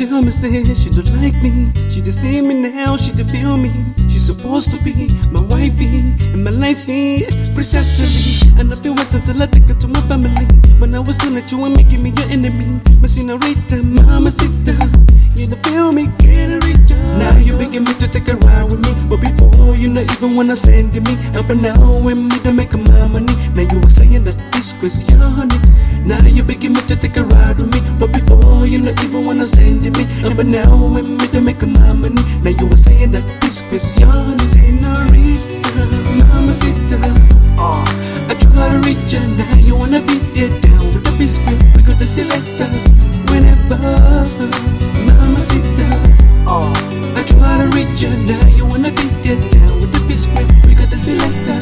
tell me, say she don't like me. She don't see me now, she don't feel me. She's supposed to be my wifey and my lifey, precisely. And I feel what until I take her to my family. When I was doing it, you were making me your enemy. My senorita, mamacita, you don't feel me, get a reach out. Now you begging me to take a ride with me, but before you not even wanna send me. And for now, when me to make my money. Now you were saying that this was your honey. Now you begging me to take a ride with me, but before you not even wanna send me. And for now, when me to make my money. Now you were saying that this was your honey. Senorita, mamacita, I try to reach you, now you wanna be there down with the biscuit. We got the selector whenever, mamacita. I try to reach you, now you wanna be there down with the biscuit. We got the selector.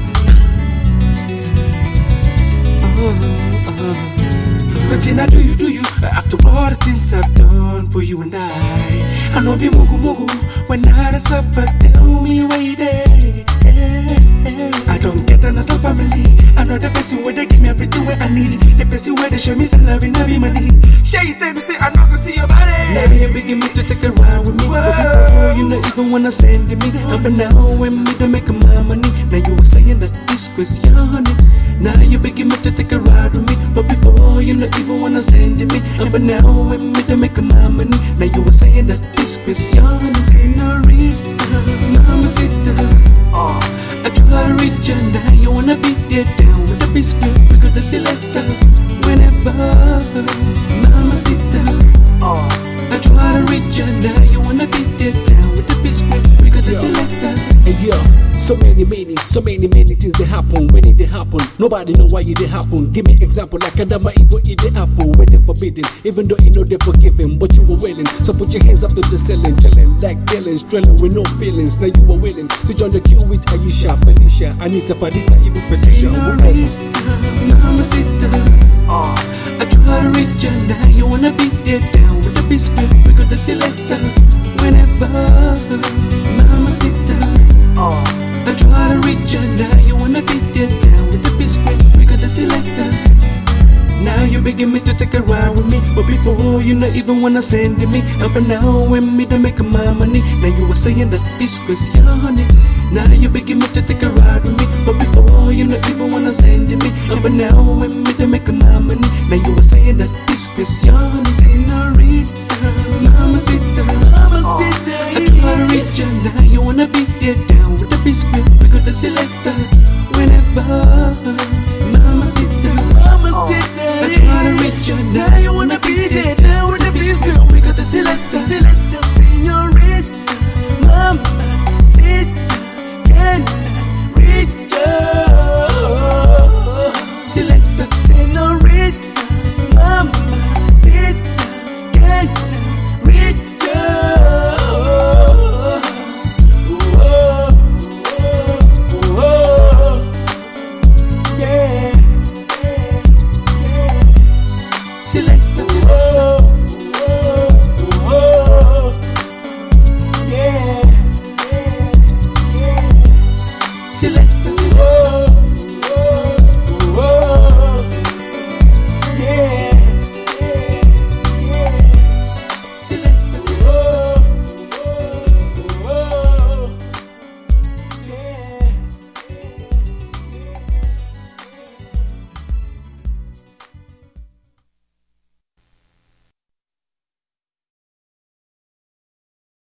Nothing I do you after all the things I've done for you and I know be mugu when I suffer. Tell me why you there. I don't get another family. I know the person where they give me everything where I need. The person where they show me some love and every money. She tell me say I not gonna see your body. Now you're begging me to take a ride with me. But before you not even wanna send me. And for now when me to make my money. Now you were saying that this was your honey. Now you're begging me to take a ride with me. But before you not even wanna send me. And for now when me to make my money. Now you were saying that this was your honey. Senorita, mamacita, I try to reach you, now you wanna be there down with the biscuit. We got the selector whenever, mamacita. I try to reach you, now you wanna be there down with the biscuit. We got the selector. Hey yo, so many things they happen. When it they happen, nobody know why it they happen. Give me example like Adama Ivo eat the apple when they forbidden, even though you know they forgiven, but you were willing. So put your hands up to the ceiling, chilling like Dylan, strailing with no feelings. Now you were willing to join the queue with Aisha, Felicia, Anita, Padita, even Patricia. Mamacita, I try to reach you, now you wanna be there down with the biscuit. We got the selector whenever, mamacita. I try to reach you, now you wanna be there down with the biscuit. We got the selector. Now you begging me to take a ride with me, but before you not even wanna send me. And for now when me to make my money. Now you were saying that this was your honey. Now you begging me to take a ride with me, but before you not even wanna send me. And for now when me to make my money. Now you were saying that this was your honey. Senorita,